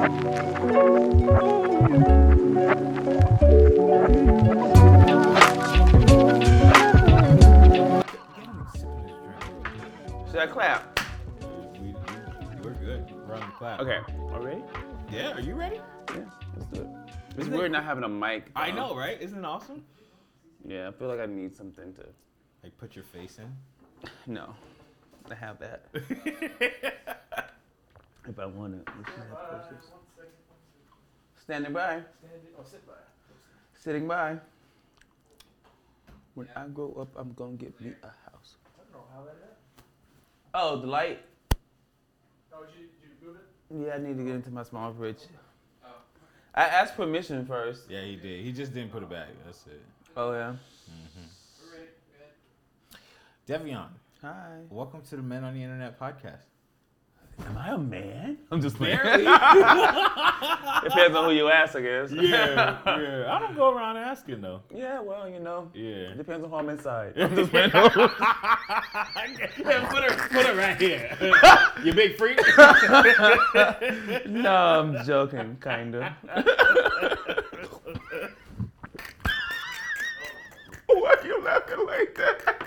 Should I clap? We're good. We're on the clap. Okay. Are we ready? Yeah, are you ready? Yeah, let's do it. It's weird not having a mic. I know, right? Isn't it awesome? Yeah, I feel like I need something to. Like put your face in? No, I have that. If I want to. Standing by. Sitting by. When I grow up, I'm gonna get me a house. I don't know how that happened. Oh, the light. Oh, did you move it? Yeah, I need to get into my small fridge. Oh. I asked permission first. Yeah, he did. He just didn't put it back. That's it. Oh yeah. We're ready. Go ahead. Devion, Hi. welcome to the Men on the Internet podcast. Am I a man? I'm just playing. Barely. Depends on who you ask, I guess. yeah. I don't go around asking though. Yeah, well, you know. Yeah. It depends on who I'm inside. I'm just playing. Yeah, put it right here. You big freak. No, I'm joking, kinda. Why are you laughing like that?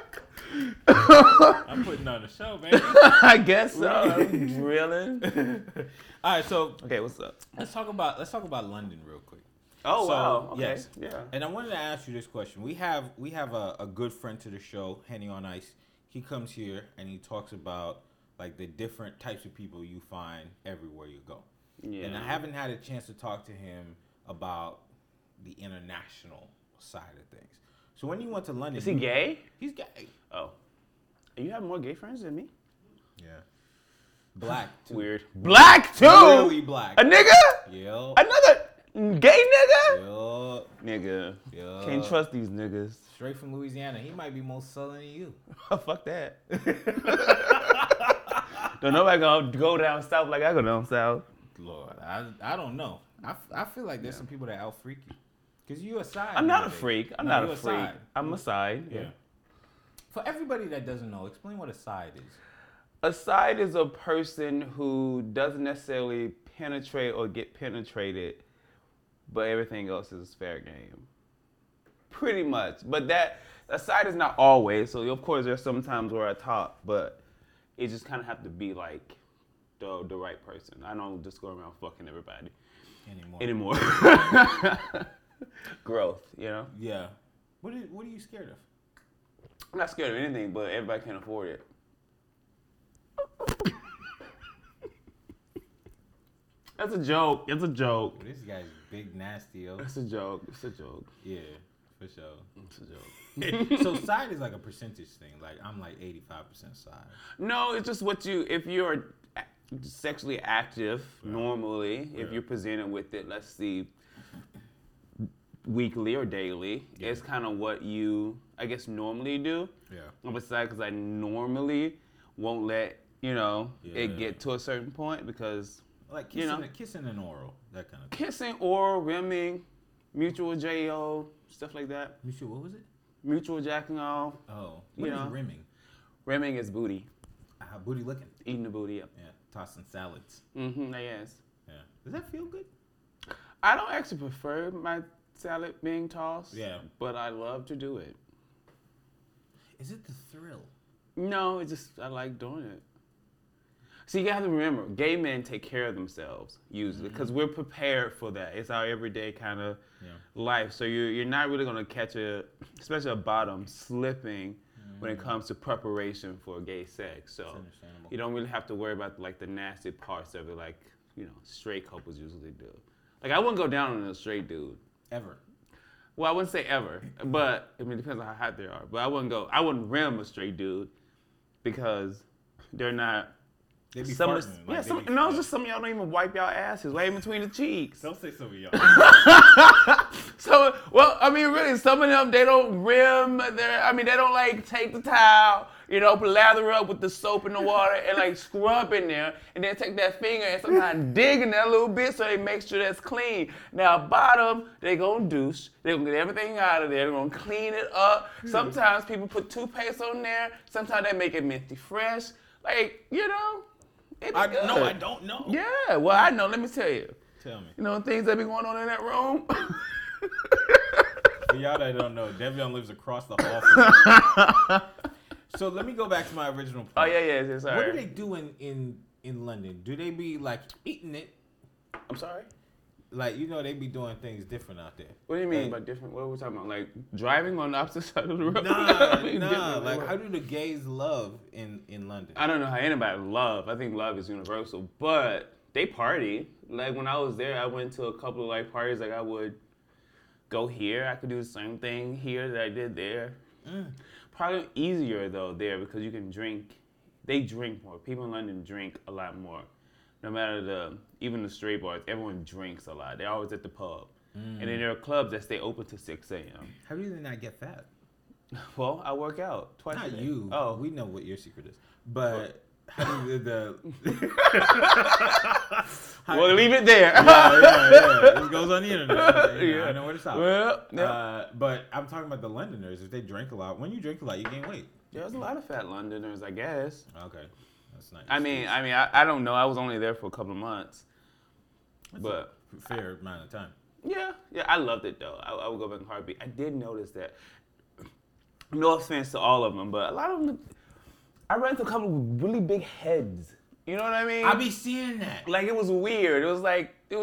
I'm putting on a show, man. I guess so. I'm drilling. All right, so Okay, what's up? let's talk about London real quick. Oh So, wow. Okay. yes. Yeah. And I wanted to ask you this question. We have a good friend to the show, Henny on Ice. He comes here and he talks about like the different types of people you find everywhere you go. Yeah. And I haven't had a chance to talk to him about the international side of things. So when you went to London, Is he gay? He's gay. Oh. You have more gay friends than me? Yeah. Black. Too. Weird. Black too? Literally black. A nigga? Yep. Another gay nigga? Yup. Nigga. Yup. Can't trust these niggas. Straight from Louisiana. He might be more southern than you. Fuck that. Don't nobody gonna go down south like I go down south. Lord, I don't know. I feel like there's some people that out freak you. Because you a side. I'm not a nowadays. freak. I'm No, not you a freak. side. I'm a side. Yeah. For everybody that doesn't know, explain what a side is. A side is a person who doesn't necessarily penetrate or get penetrated, but everything else is fair game. Pretty much. But a side is not always. So of course there's some times where I talk, but it just kind of have to be like the right person. I don't just go around fucking everybody anymore. Growth, you know? Yeah. What are you scared of? I'm not scared of anything, but everybody can afford it. That's a joke. It's a joke. This guy's big nasty, yo. It's a joke. It's a joke. Yeah, for sure. It's a joke. So side is like a percentage thing. Like I'm like 85% side. No, it's just if you're sexually active normally, if you're presented with it, let's see, weekly or daily, it's kind of what you, I guess, normally do. Yeah. I'm a side because I normally won't let, it get to a certain point because, Like kissing and oral, that kind of thing. kissing, oral, rimming, mutual JO, stuff like that. Mutual, what was it? Mutual jacking off. Oh, what is rimming? Rimming is booty. Booty licking. Eating the booty up. Yeah, tossing salads. Mm-hmm, yes. Yeah. Does that feel good? I don't actually prefer my salad being tossed. Yeah. But I love to do it. Is it the thrill? No, it's just, I like doing it. So you have to remember, gay men take care of themselves usually because we're prepared for that. It's our everyday kind of life. So you're not really going to catch especially a bottom slipping when it comes to preparation for gay sex. So you don't really have to worry about like the nasty parts of it like, straight couples usually do. Like I wouldn't go down on a straight dude. Ever. Well, I wouldn't say ever, but it depends on how hot they are. But I wouldn't rim a straight dude because they're not. They be some farting. Just some of y'all don't even wipe y'all asses right in between the cheeks. Don't say some of y'all. So, well, I mean, really, some of them, they don't rim they don't like take the towel, lather up with the soap and the water and like scrub in there and then take that finger and sometimes dig in there a little bit so they make sure that's clean. Now, bottom, they gonna douche. They gonna get everything out of there. They're gonna clean it up. Sometimes people put toothpaste on there. Sometimes they make it minty fresh. Like, They be good. No, I don't know. Yeah, well, I know. Let me tell you. Tell me. You know, things that be going on in that room. For y'all that don't know, Devion lives across the hall from me. So let me go back to my original point. Oh, yeah, sorry. What do they do in London? Do they be like eating it? I'm sorry? Like, you know, they be doing things different out there. What do you mean by different? What are we talking about? Like driving on the opposite side of the road? Nah. Like, how do the gays love in London? I don't know how anybody love. I think love is universal, but they party. Like when I was there, I went to a couple of like parties. Like I would go here. I could do the same thing here that I did there. Probably easier though there because you can drink. They drink more. People in London drink a lot more. No matter even the straight bars, everyone drinks a lot. They're always at the pub. And then there are clubs that stay open to 6 a.m. How do you not get fat? Well, I work out twice a Not day. you. Oh. We know what your secret is. But how do the Well, leave it there. yeah. It goes on the internet. Yeah. I know where to stop. Well, yeah. But I'm talking about the Londoners. If they drink a lot, when you drink a lot, you gain weight. There's a lot of fat Londoners, I guess. Okay, that's nice. I don't know. I was only there for a couple of months. But fair amount of time. yeah, I loved it though. I would go back in a heartbeat. I did notice that. No offense to all of them, but a lot of them, I ran into a couple of really big heads. You know what I mean? I be seeing that. Like it was weird. It was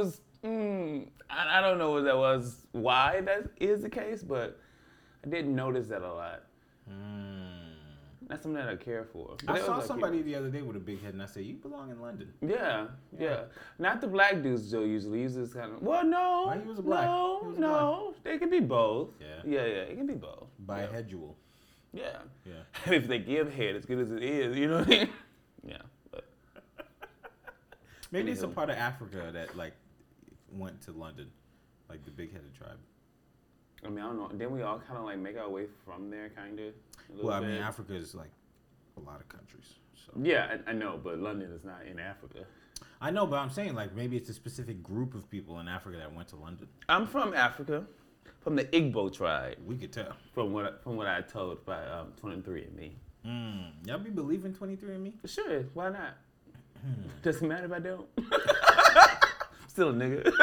I don't know what that was, why that is the case, but I didn't notice that a lot. That's something that I care for. But I it saw was like, somebody the other day with a big head, and I said, "You belong in London." Yeah. Not the black dudes though. Usually, just kind of. Well, no. Why he was a black? No. They can be both. Yeah. It can be both. Bihedral. Yeah. Yeah. If they give head as good as it is, you know what I mean? Yeah. But Maybe it's a part of Africa that like went to London, like the big-headed tribe. I mean, I don't know. Didn't we all kind of like make our way from there, kind of? Well, I mean, Africa is like a lot of countries. So. Yeah, I know, but London is not in Africa. I know, but I'm saying like maybe it's a specific group of people in Africa that went to London. I'm from Africa, from the Igbo tribe. We could tell. From what I told by 23andMe. Y'all be believing 23andMe? Sure, why not? Doesn't matter if I don't. Still a nigga.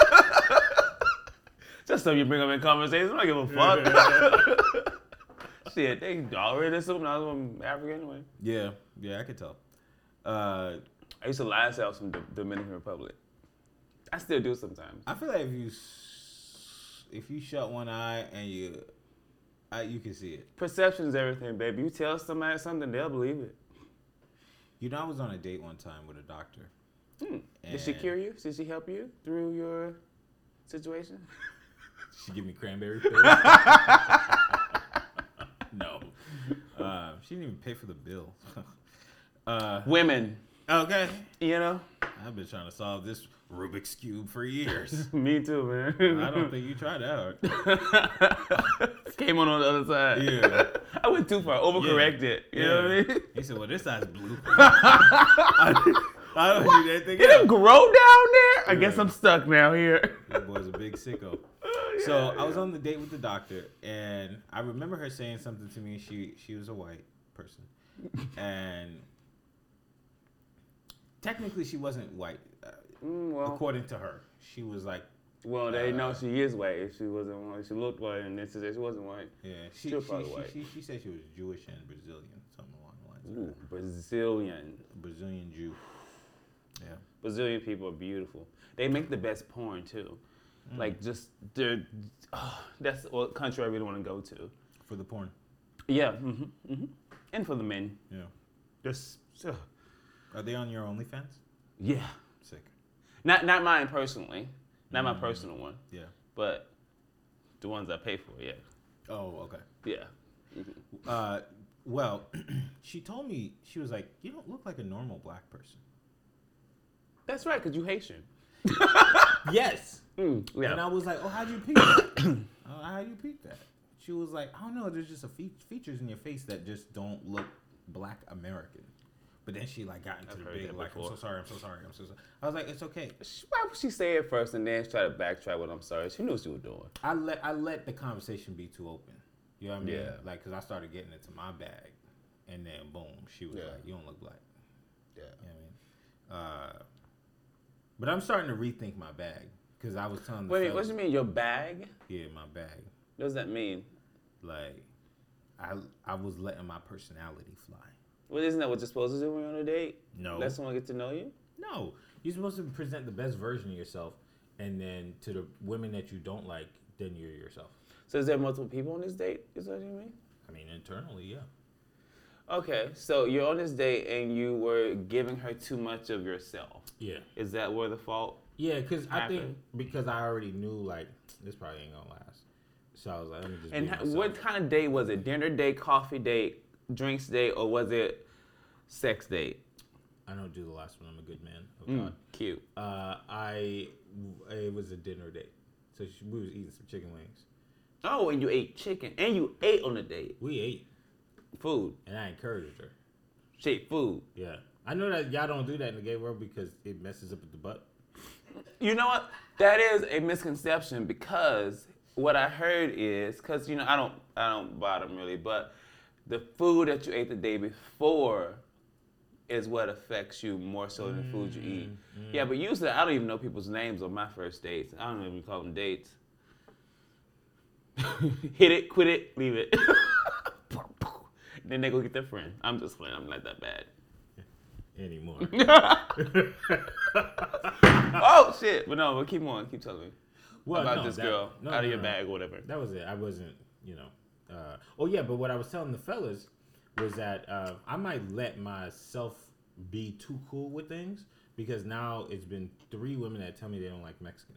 Just so you bring up in conversation, I don't give a fuck. Shit, they already assumed I was from Africa anyway. Yeah, I could tell. I used to lie and say I was from the Dominican Republic. I still do sometimes. I feel like if you shut one eye and you can see it. Perception is everything, baby. You tell somebody something, they'll believe it. You know, I was on a date one time with a doctor. Did she cure you? Did she help you through your situation? She give me cranberry pills? No. She didn't even pay for the bill. Women. Okay. You know? I've been trying to solve this Rubik's Cube for years. Me too, man. I don't think you tried that hard. Came on the other side. Yeah. I went too far. Overcorrected. You know what I mean? He said, well, this side's blue. I don't need anything Did else. it grow down there? I guess I'm stuck now here. That boy's a big sicko. So I was on the date with the doctor, and I remember her saying something to me. She was a white person, and technically she wasn't white, according to her. She was like, well, they know she is white. If she wasn't white, she looked white, and they said she wasn't white. yeah, She was probably white. She said she was Jewish and Brazilian, something along the lines. Ooh, Brazilian. Brazilian Jew. Yeah. Brazilian people are beautiful. They make the best porn too. Like that's what country I really want to go to. For the porn. Yeah, and for the men. Yeah. Just Are they on your OnlyFans? yeah. Sick. Not mine personally, not my personal one, Yeah. but the ones I pay for. Yeah. Oh, okay. Yeah. Well, she told me, she was like, you don't look like a normal black person. That's right, because you Haitian. Yes. Yeah. And I was like, oh, how'd you peek that? How'd you peek that? She was like, I don't know, there's just features in your face that just don't look black American. But then she like got into the big, like, I'm so sorry. I was like, it's okay. Why would she say it first and then try to backtrack what I'm sorry? She knew what she was doing. I let the conversation be too open. You know what I mean? Yeah. Like, because I started getting into my bag. And then, boom, she was like, you don't look black. Yeah. You know what I mean? But I'm starting to rethink my bag because I was telling. Wait, what do you mean your bag? Yeah, my bag. What does that mean? Like, I was letting my personality fly. Well, isn't that what you're supposed to do when you're on a date? No. Let someone get to know you? No. You're supposed to present the best version of yourself, and then to the women that you don't like, then you're yourself. So is there multiple people on this date? Is that what you mean? I mean, internally, yeah. Okay, so you're on this date and you were giving her too much of yourself. Yeah. Is that where the fault? Yeah, because I already knew, like, this probably ain't gonna last. So I was like, let me just And be myself. what kind of date was it? Dinner date, coffee date, drinks date, or was it sex date? I don't do the last one. I'm a good man. Oh, God. Cute. It was a dinner date. So we was eating some chicken wings. Oh, and you ate chicken. And you ate on the date. We ate. Food. And I encouraged her. Shit, food. Yeah. I know that y'all don't do that in the gay world because it messes up with the butt. You know what? That is a misconception because what I heard is, because, you know, I don't bottom really, but the food that you ate the day before is what affects you more so than the food you eat. Yeah, but usually I don't even know people's names on my first dates. I don't even call them dates. Hit it, quit it, leave it. Then they go get their friend. I'm just playing. I'm not that bad. Anymore. Oh, shit. But no, but keep on. Keep telling me about this girl out of your bag or whatever. That was it. I wasn't, you know. Oh, yeah, but what I was telling the fellas was that I might let myself be too cool with things because now it's been 3 women that tell me they don't like Mexicans.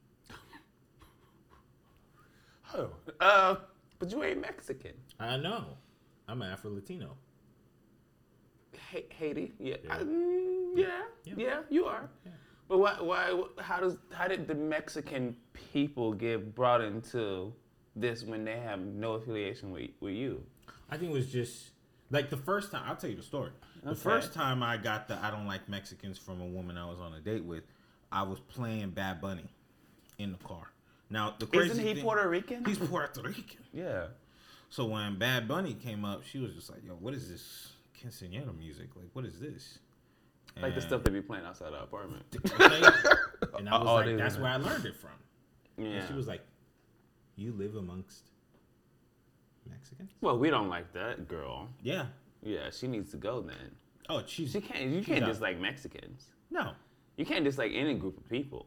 Oh. But you ain't Mexican. I know. I'm an Afro-Latino. Haiti? Yeah. Yeah. Yeah, you are. Yeah. But why? How did the Mexican people get brought into this when they have no affiliation with you? I think it was just like the first time. I'll tell you the story. Okay. The first time I got the I don't like Mexicans from a woman I was on a date with, I was playing Bad Bunny in the car. Now the crazy Isn't he thing, Puerto Rican? He's Puerto Rican. Yeah. So when Bad Bunny came up, she was just like, "Yo, what is this quinceañera music? Like, what is this?" Like the stuff they be playing outside our apartment. Okay. And I was like, that's where I learned it from. Yeah. And she was like, "You live amongst Mexicans?" Well, we don't like that girl. Yeah. Yeah, she needs to go then. Oh, You can't dislike Mexicans. No. You can't dislike any group of people.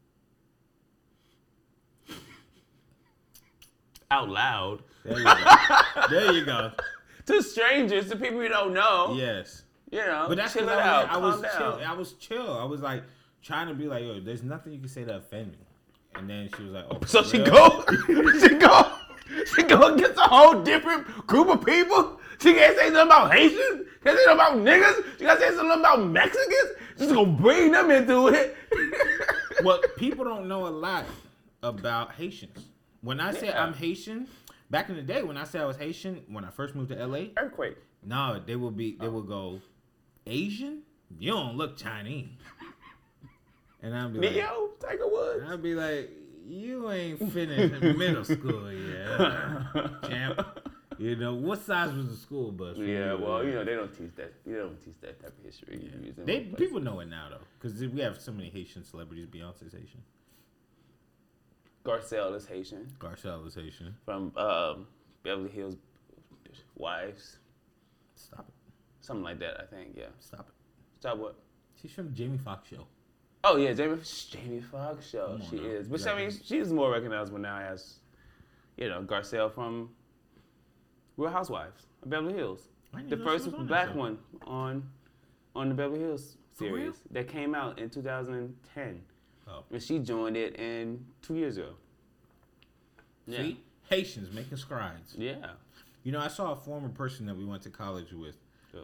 Out loud. There you go. There you go. To strangers, to people you don't know. Yes. You know, But that's chill because it out. I was calm down. chill. I was chill. I was like trying to be like, "Yo, there's nothing you can say to offend me." And then she was like, "Oh." So she go against a whole different group of people. She can't say something about Haitians. Can't say something about niggas. She can't say something about Mexicans. She's gonna bring them into it. Well, people don't know a lot about Haitians. When I say I'm Haitian, back in the day when I said I was Haitian, when I first moved to LA, Earthquake. no, they will go, Asian? You don't look Chinese. And I'd be like, Neo, Tiger Woods. I'd be like, you ain't finished middle school yet, champ. You know, what size was the school bus? Yeah, well, you know, they don't teach that. You don't teach that type of history. Yeah. People know it now, though, because we have so many Haitian celebrities. Beyonce's Haitian. Garcelle is Haitian. Garcelle is Haitian. From Beverly Hills Wives. Stop it. Something like that, I think, yeah. Stop it. Stop what? She's from Jamie Foxx show. Oh, yeah, Jamie Foxx show. She now. is. But I mean, she's more recognizable now as, you know, Garcelle from Real Housewives of Beverly Hills. The first black one on the Beverly Hills series that came out in 2010. Oh. And she joined it in 2 years ago. Yeah. See? Haitians making strides. Yeah. You know, I saw a former person that we went to college with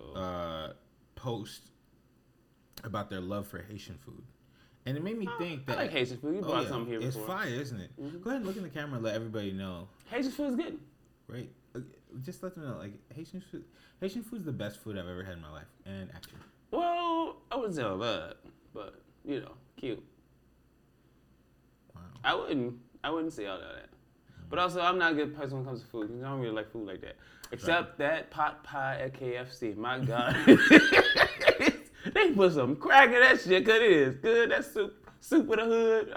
post about their love for Haitian food. And it made me think that... I like Haitian food. You brought some here it's before. It's fire, isn't it? Mm-hmm. Go ahead and look in the camera and let everybody know. Haitian food is good. Great. Just let them know, like, Haitian food is the best food I've ever had in my life. And actually. Well, I wouldn't say all that, but, you know, cute. Wow. I wouldn't say all of that. But also, I'm not a good person when it comes to food. I don't really like food like that. Except that pot pie at KFC. My God. They put some crack in that shit, cause it is good. That soup with a hood.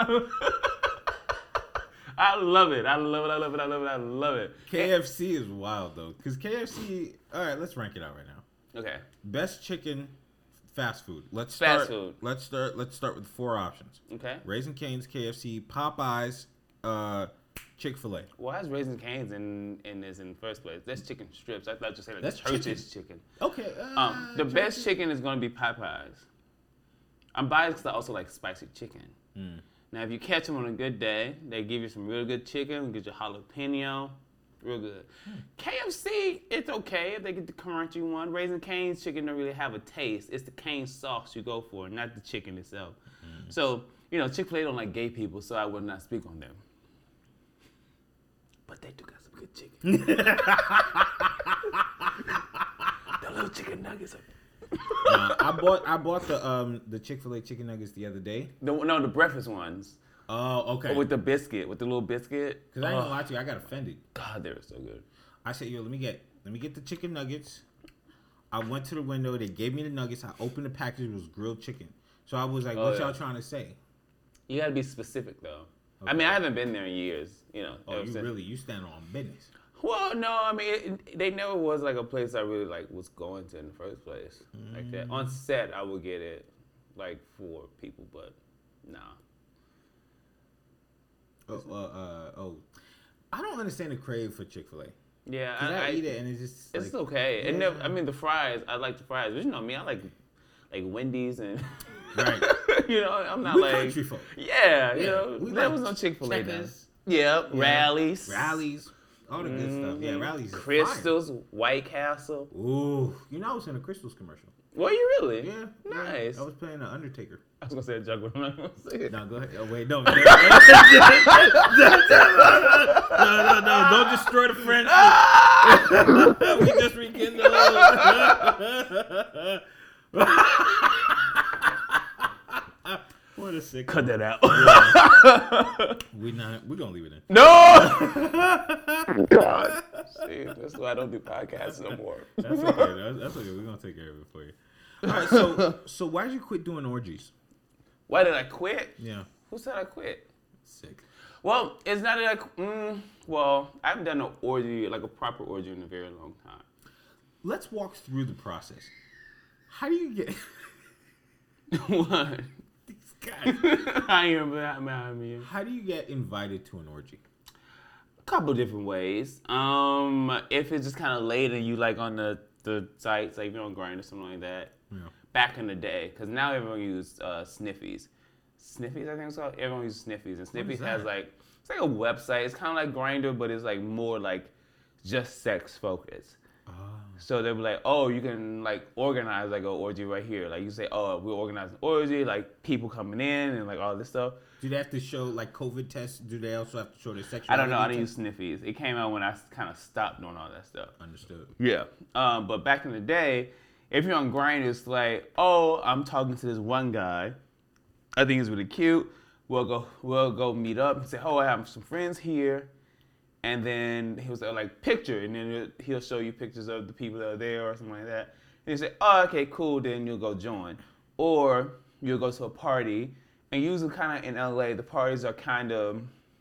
I love it. I love it. I love it. I love it. I love it. KFC is wild though, because KFC. All right, let's rank it out right now. Okay. Best chicken fast food. Let's start. Fast food. Let's start with 4 options. Okay. Raising Cane's, KFC, Popeyes, Chick-fil-A. Why is Raising Cane's in this in the first place? That's chicken strips. I thought you said That's Church's chicken. Okay. The best chicken is going to be Popeyes. I'm biased because I also like spicy chicken. Now, if you catch them on a good day, they give you some real good chicken, get your jalapeno, real good. KFC, it's okay if they get the crunchy one. Raising Cane's chicken don't really have a taste. It's the cane sauce you go for, not the chicken itself. So, Chick-fil-A don't like gay people, so I would not speak on them. But they do got some good chicken. The little chicken nuggets are... I bought the Chick-fil-A chicken nuggets the other day. The breakfast ones. Oh, okay. With the little biscuit. Because I ain't gonna lie to you, I got offended. God, they were so good. I said, let me get the chicken nuggets. I went to the window. They gave me the nuggets. I opened the package. It was grilled chicken. So I was like, what y'all trying to say? You gotta be specific though. Okay. I mean, I haven't been there in years. You stand on business. Well, no, I mean, they never was like a place I really like was going to in the first place. Like that. On set, I would get it like for people, but nah. I don't understand the crave for Chick-fil-A. Yeah, I eat it and it's just it's okay. It never. I mean, the fries. I like the fries. But you know me. I like Wendy's and. Right. I'm not we country folk. Yeah, there was no Chick-fil-A then. Yeah, rallies. All the good stuff. Yeah, rallies. Crystals, White Castle. Ooh, I was in a Crystals commercial. Were you really? Yeah. Nice. I was playing the Undertaker. I was gonna say a joke, but I'm not gonna say it. No, go ahead. Oh wait, no. No, don't destroy the friendship. We just rekindled. What a sick. Cut that out. We're gonna leave it in. No. God. See, that's why I don't do podcasts no more. That's okay. That's okay. We're gonna take care of it for you. All right. So why did you quit doing orgies? Why did I quit? Yeah. Who said I quit? Sick. Well, it's not that I haven't done an orgy, like a proper orgy, in a very long time. Let's walk through the process. How do you get... What? These guys. I am behind me. How do you get invited to an orgy? A couple different ways. If it's just kind of late and you like on the sites, like if you're on Grindr or something like that. Yeah. Back in the day, because now everyone uses Sniffies. Sniffies, I think it's called. Everyone uses Sniffies, and Sniffies has it's like a website. It's kind of like Grindr, but it's like more like just sex focused. Oh. So they'll be like, oh, you can like organize like an orgy right here. Like you say, oh, we're organizing an orgy, like people coming in and like all this stuff. Do they have to show like COVID tests? Do they also have to show their sexuality? I don't know. I didn't use Sniffies. It came out when I kind of stopped doing all that stuff. Understood. Yeah. But back in the day, if you're on Grindr, it's like, oh, I'm talking to this one guy. I think he's really cute. We'll go meet up and say, oh, I have some friends here. And then he was like, picture. And then he'll show you pictures of the people that are there or something like that. And you say, oh, okay, cool. Then you'll go join. Or you'll go to a party. And usually kind of in LA, the parties are kind of,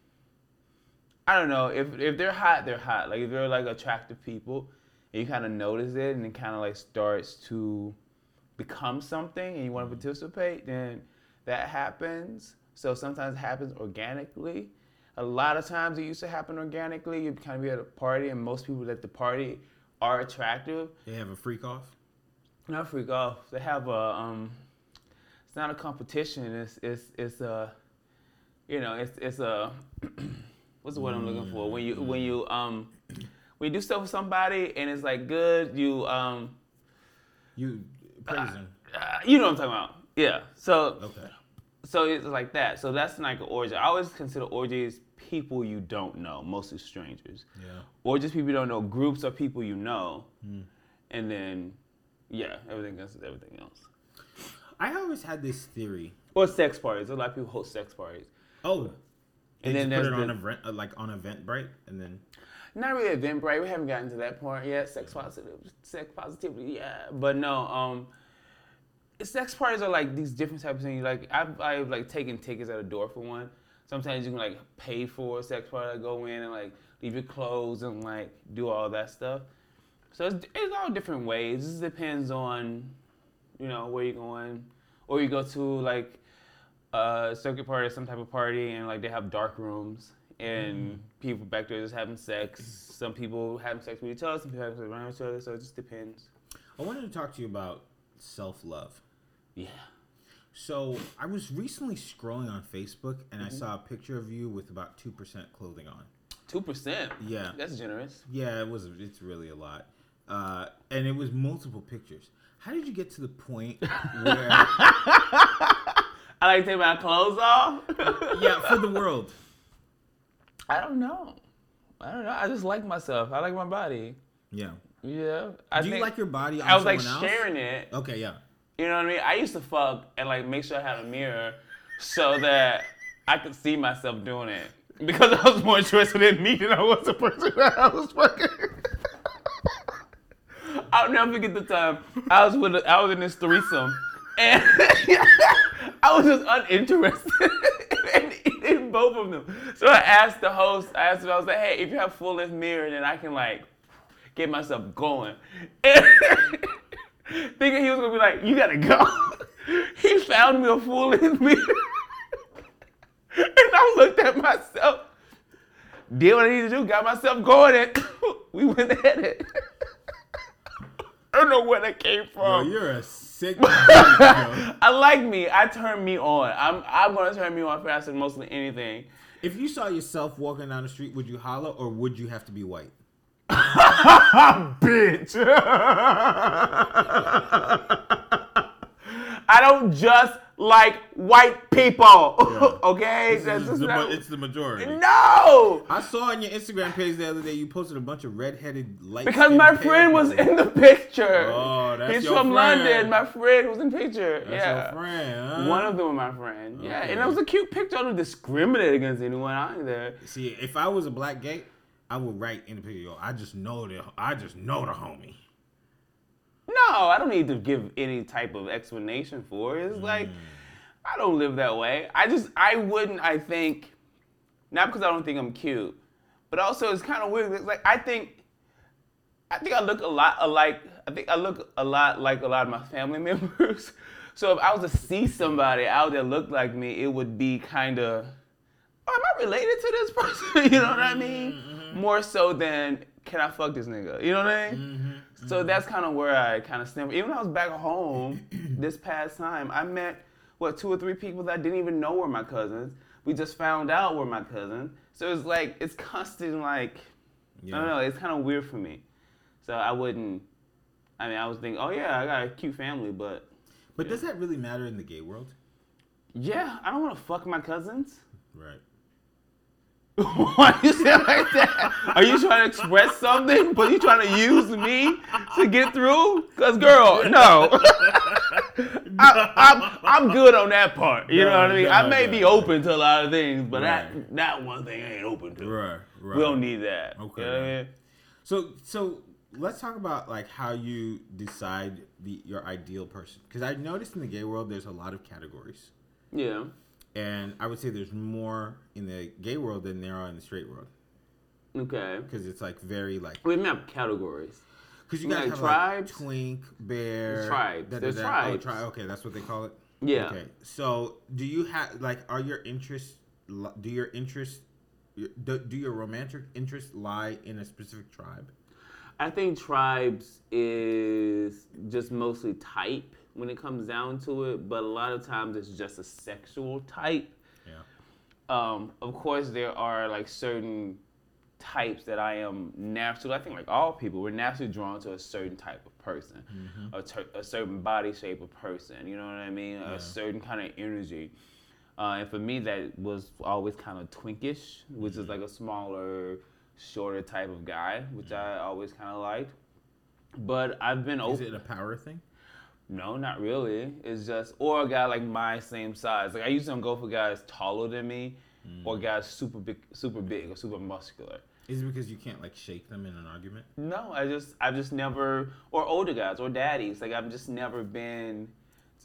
I don't know, if they're hot, they're hot. Like if they're like attractive people, and you kind of notice it, and it kind of like starts to become something, and you want to participate, then that happens. So sometimes it happens organically. A lot of times it used to happen organically. You kind of be at a party, and most people at the party are attractive. They have a freak off? Not freak off. They have a, it's not a competition. It's a, it's a, what's the word I'm looking for? When you do stuff with somebody and it's like good, you praise them. You know what I'm talking about? Yeah. So okay. So it's like that. So that's like an orgy. I always consider orgies people you don't know, mostly strangers. Yeah. Or just people you don't know, groups of people you know, and then everything else is everything else. I always had this theory. Or sex parties. A lot of people host sex parties. Oh. And then there's put it on Eventbrite, and then. Not really Eventbrite. We haven't gotten to that point yet. Sex positivity, yeah. But no, sex parties are like these different types of things. Like I've like taken tickets at a door for one. Sometimes you can like pay for a sex party, go in and like leave your clothes and like do all that stuff. So it's all different ways. It just depends on, where you're going, or you go to like a circuit party or some type of party and like they have dark rooms and people back there just having sex. Some people having sex with each other, some people having sex around each other. So it just depends. I wanted to talk to you about self-love. Yeah. So I was recently scrolling on Facebook and I saw a picture of you with about 2% clothing on. 2%? Yeah. That's generous. Yeah, it's really a lot. And it was multiple pictures. How did you get to the point where... I like to take my clothes off? Yeah, for the world. I don't know. I just like myself. I like my body. Yeah. Yeah. Do you like your body on I was someone like else? sharing it. Okay, yeah. You know what I mean? I used to fuck and like make sure I had a mirror so that I could see myself doing it. Because I was more interested in me than I was the person that I was fucking. I'll never forget the time I was in this threesome and I was just uninterested in both of them. So I asked the host, I was like, hey, if you have full length mirror, then I can like get myself going. And thinking he was gonna be like, you gotta go. He found me a full length mirror. And I looked at myself, did what I needed to do, got myself going, and we went at it. I don't know where that came from. Yo, you're a sick dude, yo. I like me. I turn me on. I'm gonna turn me on faster than mostly anything. If you saw yourself walking down the street, would you holler or would you have to be white? Bitch. I don't just like white people. Yeah. Okay? It's the majority. No! I saw on your Instagram page the other day you posted a bunch of redheaded light. Because my friend was in the picture. Oh, that's He's your from friend. London. My friend was in the picture. That's your friend, huh? One of them was my friend. Okay. Yeah, and it was a cute picture. I don't discriminate against anyone out there. See, if I was a black gay, I would write in the picture, yo, I just know the homie. No, I don't need to give any type of explanation for it. It's like, I don't live that way. I think, not because I don't think I'm cute, but also it's kind of weird. It's like, I think I look a lot alike. I think I look a lot like a lot of my family members. So if I was to see somebody out there look like me, it would be kind of, am I related to this person? You know what I mean? Mm-hmm. More so than, can I fuck this nigga? You know what I mean? Mm-hmm. So that's kind of where I kind of stem. Even when I was back home this past time, I met, 2 or 3 people that I didn't even know were my cousins. We just found out were my cousins. So it's like, it's constant like, I don't know, it's kind of weird for me. So I was thinking, oh yeah, I got a cute family, but. But does that really matter in the gay world? Yeah, I don't want to fuck my cousins. Right. Why you say it like that? Are you trying to express something, but you trying to use me to get through? Cause girl, no. I'm good on that part. You know what I mean? I may be open to a lot of things, but that one thing I ain't open to. Right. We don't need that. Okay. You know what I mean? So let's talk about like how you decide your ideal person. Because I noticed in the gay world there's a lot of categories. Yeah. And I would say there's more in the gay world than there are in the straight world. Okay. Because it's like very like. We have categories. Because you guys have tribes, like twink, bear. There's tribes. There's tribes. Oh, okay, that's what they call it. Yeah. Okay. So do you have like are your interests? Do your romantic interests lie in a specific tribe? I think tribes is just mostly type when it comes down to it, but a lot of times it's just a sexual type. Yeah. Of course, there are like certain types that I am naturally, I think like all people, we're naturally drawn to a certain type of person, a certain body shape of person, you know what I mean? Yeah. A certain kind of energy. And for me, that was always kind of twinkish, which is like a smaller, shorter type of guy, which I always kind of liked. But I've been open. Is it a power thing? No, not really. It's just, or a guy like my same size. Like I usually don't go for guys taller than me, or guys super big or super muscular. Is it because you can't like shake them in an argument? No, I've just never, or older guys or daddies. Like I've just never been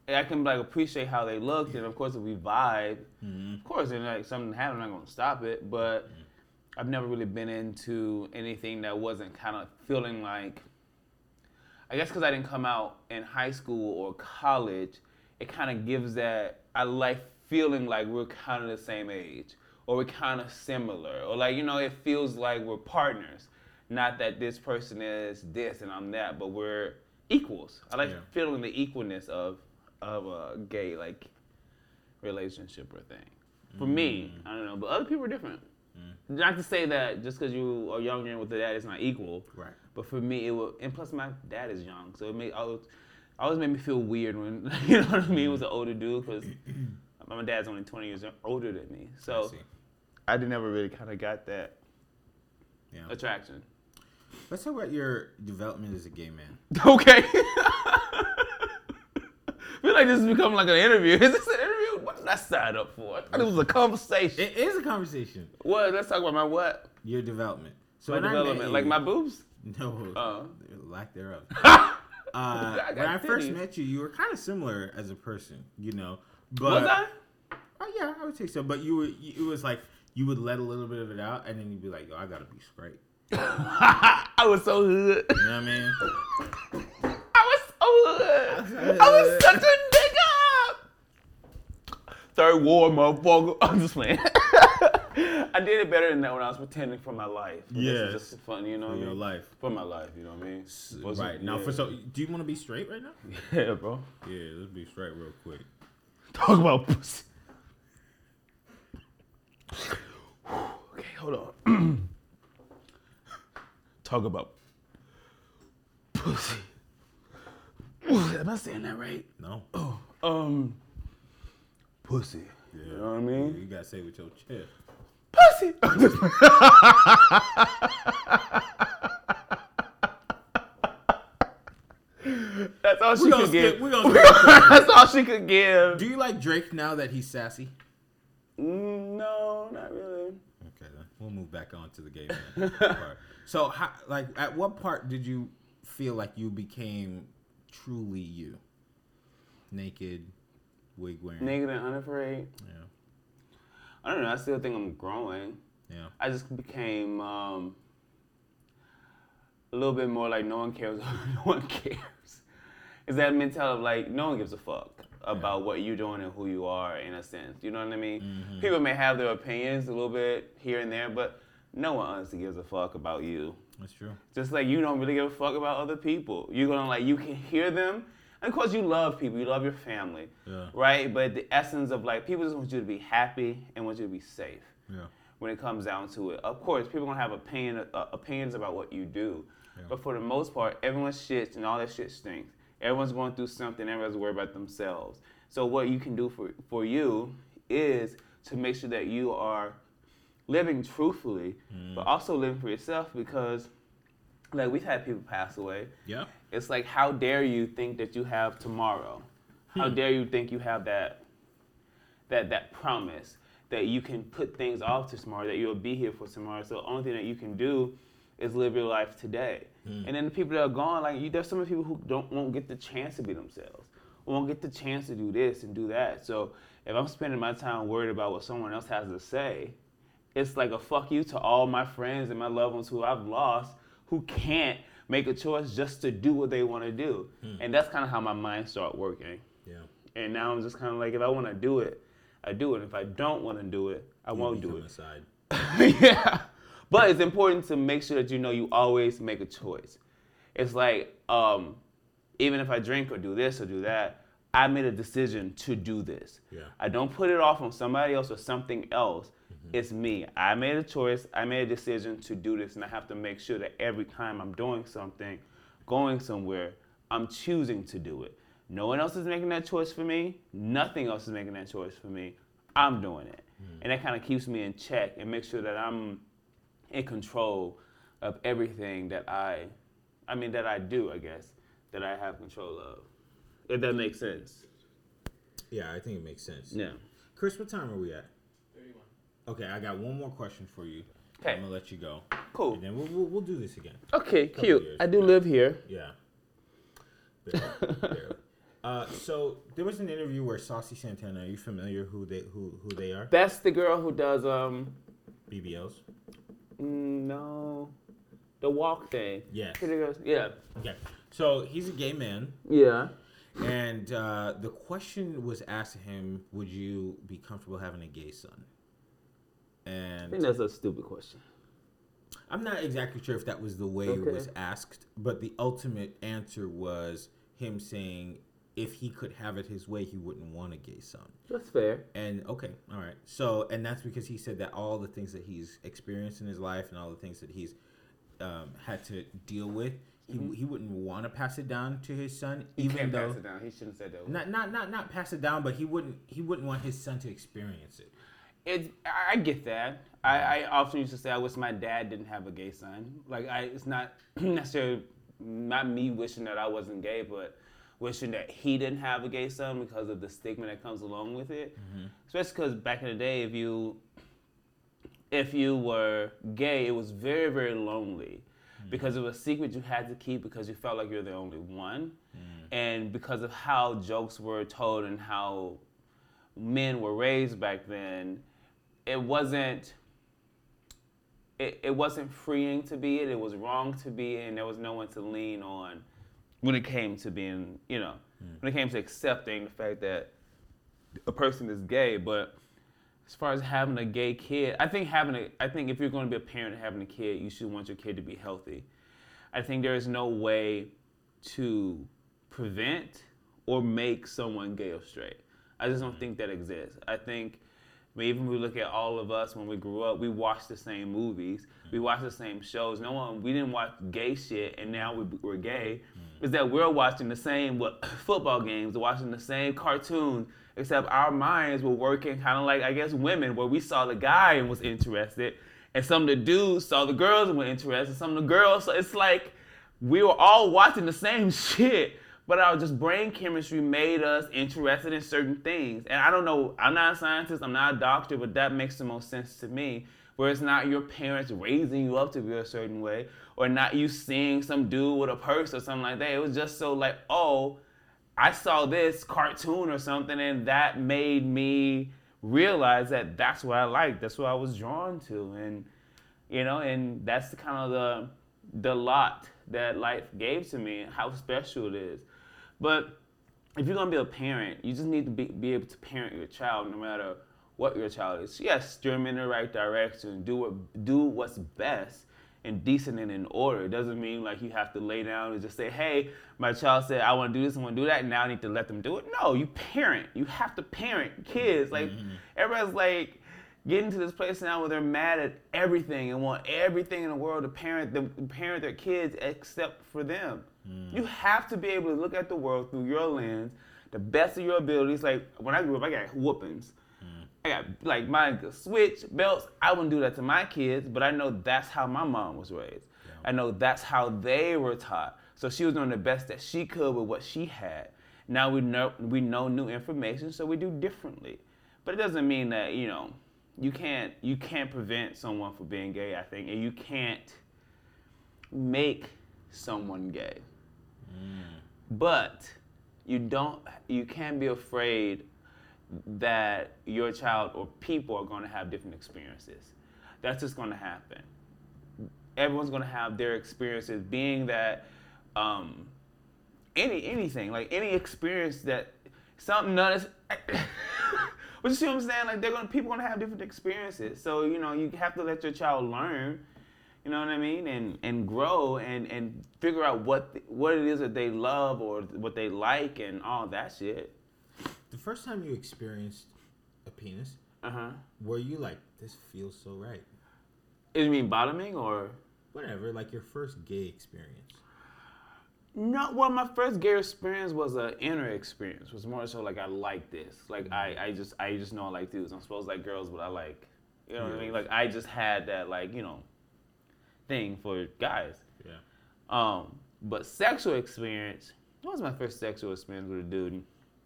I can like appreciate how they looked, and of course if we vibe, of course, and like something happened, I'm not gonna stop it. But I've never really been into anything that wasn't kind of feeling like. I guess because I didn't come out in high school or college, it kind of gives that I like feeling like we're kind of the same age, or we're kind of similar, or like it feels like we're partners. Not that this person is this and I'm that, but we're equals. I like feeling the equalness of a gay like relationship or thing. For me, I don't know, but other people are different. Not to say that just because you are younger with the dad, it's not equal. Right. But for me, it will. And plus, my dad is young, so it always made me feel weird when you know what I mean. It was an older dude because my dad's only 20 years older than me, so I never really kind of got that attraction. Let's talk about your development as a gay man. Okay. I feel like this has become like an interview. Is this an interview? What did I sign up for? I thought it was a conversation. It is a conversation. What? Let's talk about my what? Your development. So my development, like my boobs? No, lack thereof. When I first met you, you were kind of similar as a person, But, was I? Oh yeah, I would say so. But it was like you would let a little bit of it out, and then you'd be like, "Yo, I gotta be straight." I was so hood. You know what I mean? I was so hood. I was such a nigga. Third war, motherfucker. I'm just playing. I did it better than that when I was pretending for my life. Yeah, this is just fun, you know what I mean? For your life. For my life, you know what I mean? Right. Now, do you want to be straight right now? Yeah, bro. Yeah, let's be straight real quick. Talk about pussy. Okay, hold on. Talk about pussy. Am I saying that right? No. Pussy. Yeah. You know what I mean? You gotta say it with your chest. Pussy. That's all she could give. That's all she could give. Do you like Drake now that he's sassy? No, not really. Okay, then we'll move back on to the gay man part. So, at what part did you feel like you became truly you? Naked, wig wearing. Naked and unafraid. Yeah. I don't know. I still think I'm growing. Yeah. I just became a little bit more like no one cares. No one cares. It's that mentality of like no one gives a fuck about what you're doing and who you are in a sense. You know what I mean? Mm-hmm. People may have their opinions a little bit here and there, but no one honestly gives a fuck about you. That's true. Just like you don't really give a fuck about other people. You're gonna you can hear them. And of course you love people, you love your family, right? But the essence of people just want you to be happy and want you to be safe. Yeah. When it comes down to it, of course, people are gonna have opinions about what you do, but for the most part, everyone's shit and all that shit stinks. Everyone's going through something. Everyone's worried about themselves. So what you can do for you is to make sure that you are living truthfully, but also living for yourself because. We've had people pass away. Yeah. It's like, how dare you think that you have tomorrow? How dare you think you have that promise that you can put things off to tomorrow, that you'll be here for tomorrow. So the only thing that you can do is live your life today. And then the people that are gone, there's so many people who won't get the chance to be themselves, won't get the chance to do this and do that. So if I'm spending my time worried about what someone else has to say, it's like a fuck you to all my friends and my loved ones who I've lost, who can't make a choice just to do what they want to do. And that's kind of how my mind started working. Yeah. And now I'm just kind of like, if I want to do it, I do it. If I don't want to do it, I won't do it. Aside. Yeah. But it's important to make sure that you always make a choice. It's like, even if I drink or do this or do that, I made a decision to do this. Yeah. I don't put it off on somebody else or something else. It's me. I made a choice. I made a decision to do this, and I have to make sure that every time I'm doing something, going somewhere, I'm choosing to do it. No one else is making that choice for me. Nothing else is making that choice for me. I'm doing it. And that kind of keeps me in check and makes sure that I'm in control of everything that I do, I guess, that I have control of. If that makes sense. Yeah, I think it makes sense. Yeah. Chris, what time are we at? Okay, I got one more question for you. Okay. I'm going to let you go. Cool. And then we'll do this again. Okay, cute. I do live here. Yeah. Barely. So there was an interview where Saucy Santana. Are you familiar who they are? That's the girl who does BBLs. No, the walk thing. Yes. Yeah. Okay. So he's a gay man. Yeah. And the question was asked to him: would you be comfortable having a gay son? And I think that's a stupid question. I'm not exactly sure if that was the way it was asked, but the ultimate answer was him saying if he could have it his way, he wouldn't want a gay son. That's fair. And okay, all right. So, and that's because he said that all the things that he's experienced in his life and all the things that he's had to deal with, he wouldn't want to pass it down to his son. He can't pass it down. He shouldn't have said that. Not pass it down, but he wouldn't want his son to experience it. I get that. I often used to say I wish my dad didn't have a gay son. Like it's not necessarily not me wishing that I wasn't gay, but wishing that he didn't have a gay son because of the stigma that comes along with it. Mm-hmm. Especially because back in the day, if you were gay, it was very, very lonely. Because it was a secret you had to keep because you felt like you're the only one. And because of how jokes were told and how men were raised back then, it wasn't freeing to be it. It was wrong to be it, and there was no one to lean on when it came to being, when it came to accepting the fact that a person is gay. But as far as having a gay kid, I think if you're going to be a parent and having a kid, you should want your kid to be healthy. I think there is no way to prevent or make someone gay or straight. I just don't think that exists. I think even when we look at all of us when we grew up, we watched the same movies, we watched the same shows. We didn't watch gay shit, and now we're gay. Is that we're watching the same football games, watching the same cartoons, except our minds were working kind of like, I guess, women, where we saw the guy and was interested, and some of the dudes saw the girls and were interested, some of the girls, so it's like we were all watching the same shit, but our just brain chemistry made us interested in certain things. And I don't know, I'm not a scientist, I'm not a doctor, but that makes the most sense to me, where it's not your parents raising you up to be a certain way, or not you seeing some dude with a purse or something like that. It was just so like, oh, I saw this cartoon or something, and that made me realize that that's what I liked. That's what I was drawn to, and and that's the kind of the lot that life gave to me, how special it is. But if you're gonna be a parent, you just need to be able to parent your child, no matter what your child is. Yes, steer them in the right direction. Do what's best and decent and in order. It doesn't mean like you have to lay down and just say, hey, my child said I want to do this, I want to do that, and now I need to let them do it. No, you parent. You have to parent kids. Like everybody's like getting to this place now where they're mad at everything and want everything in the world to parent their kids except for them. You have to be able to look at the world through your lens, the best of your abilities. Like when I grew up, I got whoopings. I got like my switch belts. I wouldn't do that to my kids, but I know that's how my mom was raised. Yeah. I know that's how they were taught. So she was doing the best that she could with what she had. Now we know new information, so we do differently. But it doesn't mean that you can't prevent someone from being gay. I think, and you can't make someone gay. But you can't be afraid that your child or people are going to have different experiences. That's just going to happen. Everyone's going to have their experiences, being that anything, like any experience that something none is. But you see what I'm saying? Like people are going to have different experiences. So you have to let your child learn. You know what I mean? And grow and figure out what it is that they love or what they like and all that shit. The first time you experienced a penis, were you like, this feels so right? You mean bottoming or? Whatever, like your first gay experience. No, well, my first gay experience was an inner experience. It was more so like I like this. Like I just know I like dudes. I'm supposed to like girls, but I like, what I mean? Like I just had that thing for guys. Yeah. But sexual experience, what was my first sexual experience with a dude?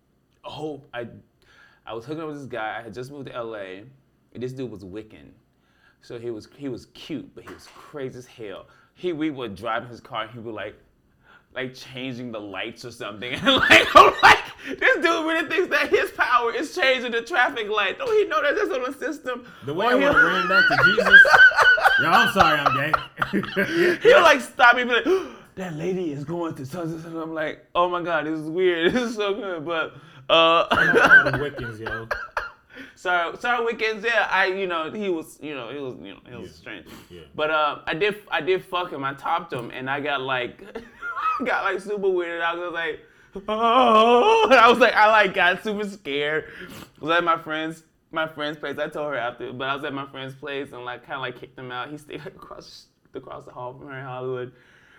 I was hooking up with this guy. I had just moved to LA, and this dude was Wiccan. So he was cute, but he was crazy as hell. We would drive in his car, and he would like changing the lights or something. And I'm like, This dude really thinks that his power is changing the traffic light. Don't he know that that's on the system? The way I would have ran back to Jesus. Yo, I'm sorry, I'm gay. He'll like stop me and be like, that lady is going to such and such. I'm like, oh my God, this is weird. This is so good. But the Wiccans, yo. Sorry, Wiccans. Yeah, he was strange. Yeah. But I did fuck him. I topped him, and I got like, super weirded out. I was like, oh, and I got super scared. I was at my friend's place. I told her after, but I was at my friend's place and like kind of like kicked him out. He stayed like across the hall from her in Hollywood.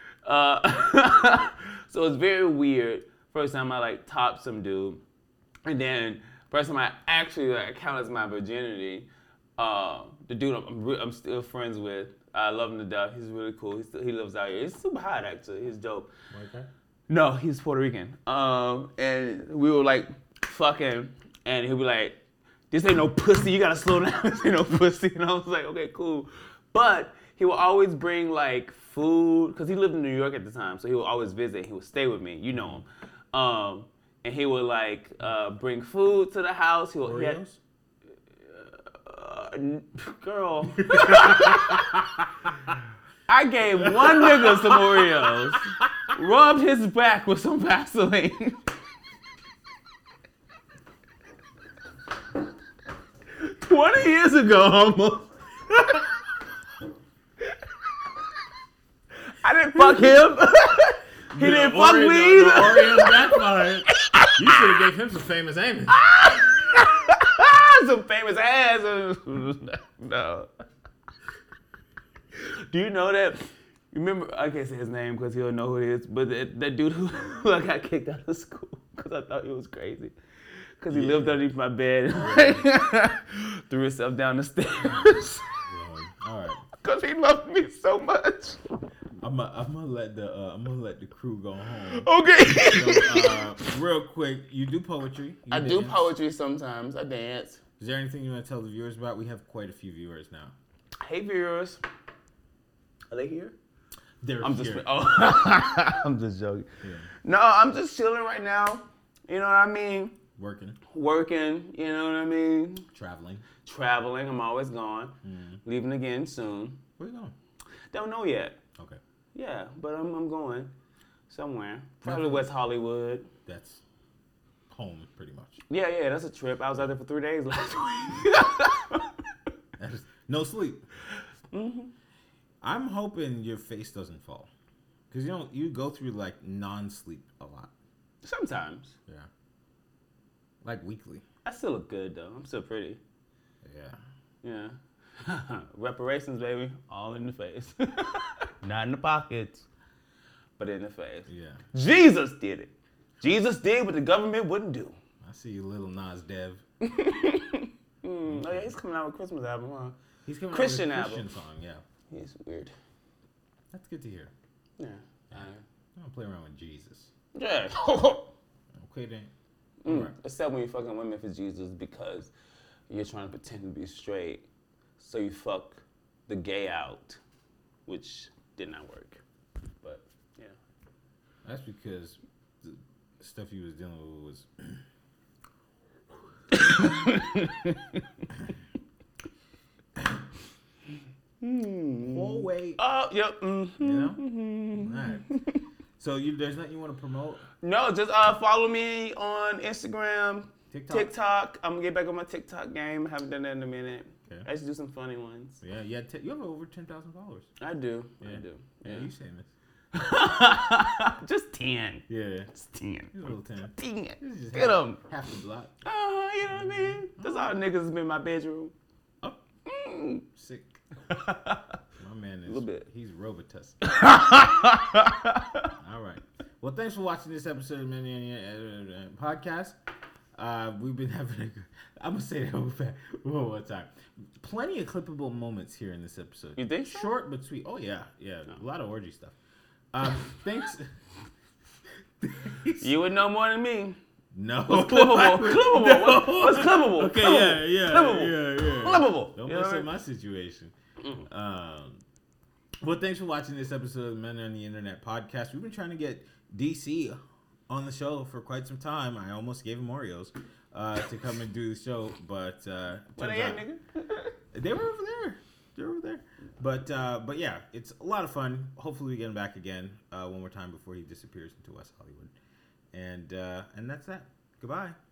So it's very weird. First time I like topped some dude, and then first time I actually like counted as my virginity. The dude I'm still friends with. I love him to death. He's really cool. He lives out here. He's super hot actually. He's dope. Okay. No, he's Puerto Rican. And we were like fucking, and he'll be like, "This ain't no pussy. You gotta slow down. This ain't no pussy." And I was like, "Okay, cool." But he will always bring like food, because he lived in New York at the time, so he would always visit. He would stay with me, you know him. And he would like bring food to the house. Oreos? Girl. I gave one nigga some Oreos, rubbed his back with some Vaseline. 20 years ago, almost. I didn't fuck him. He didn't fuck me either. The Oreos backfired. You should have gave him some famous Amos. Some famous ass. No. Do you know that? Remember, I can't say his name because he'll know who it is, but that dude who I got kicked out of school because I thought he was crazy. Because he lived underneath my bed and threw himself down the stairs. All right. Because he loved me so much. I'm gonna let the crew go home. Okay. So, real quick, you do poetry. I do poetry sometimes. I dance. Is there anything you want to tell the viewers about? We have quite a few viewers now. Hey viewers. Are they here? They're I'm here. I'm just joking. Yeah. No, I'm just chilling right now. You know what I mean? Working. You know what I mean? Traveling. I'm always gone. Leaving again soon. Where you going? Don't know yet. Okay. Yeah, but I'm going somewhere. Probably West Hollywood. That's home, pretty much. Yeah, that's a trip. I was out there for 3 days last week. No sleep. Mm-hmm. I'm hoping your face doesn't fall. Because you go through like non-sleep a lot. Sometimes. Yeah. Like weekly. I still look good though. I'm still pretty. Yeah. Reparations, baby. All in the face. Not in the pockets, but in the face. Yeah. Jesus did it. Jesus did what the government wouldn't do. I see you, Little Nas Dev. Oh yeah, he's coming out with a Christmas album, huh? He's coming Christian out with a Christian album. song, yeah. He's weird. That's good to hear. Yeah. I don't play around with Jesus. Yeah. Okay then. Right. Except when you fucking women for Jesus because you're trying to pretend to be straight, so you fuck the gay out, which did not work. But yeah. That's because the stuff he was dealing with was. Full weight. Oh, yep. Mm-hmm. You know? Mm-hmm. All right. So there's nothing you want to promote? No, just follow me on Instagram, TikTok. I'm gonna get back on my TikTok game. I haven't done that in a minute. Okay. I used to do some funny ones. Yeah, you have over 10,000 followers. I do. Yeah. I do. Yeah, you famous. Just 10. Yeah. Just 10. He's a little 10. 10. Get them. Half the block. You know what I mean? That's all niggas been in my bedroom. Oh. Sick. My man is. A little bit. He's Robitussin. All right. Well, thanks for watching this episode of Many Podcast. We've been having I'm going to say that one more time. Plenty of clippable moments here in this episode. You think so? Short but sweet. Oh, yeah. Yeah. No. A lot of orgy stuff. Thanks. You would know more than me. No. What's clippable? No. What's clippable? Okay, clippable. Yeah. Clippable. Don't mess up my situation. Well, thanks for watching this episode of Men on the Internet podcast. We've been trying to get DC on the show for quite some time. I almost gave him Oreos to come and do the show, but where they at, nigga? They were over there. They're over there. But yeah, it's a lot of fun. Hopefully we get him back again one more time before he disappears into West Hollywood. And that's that. Goodbye.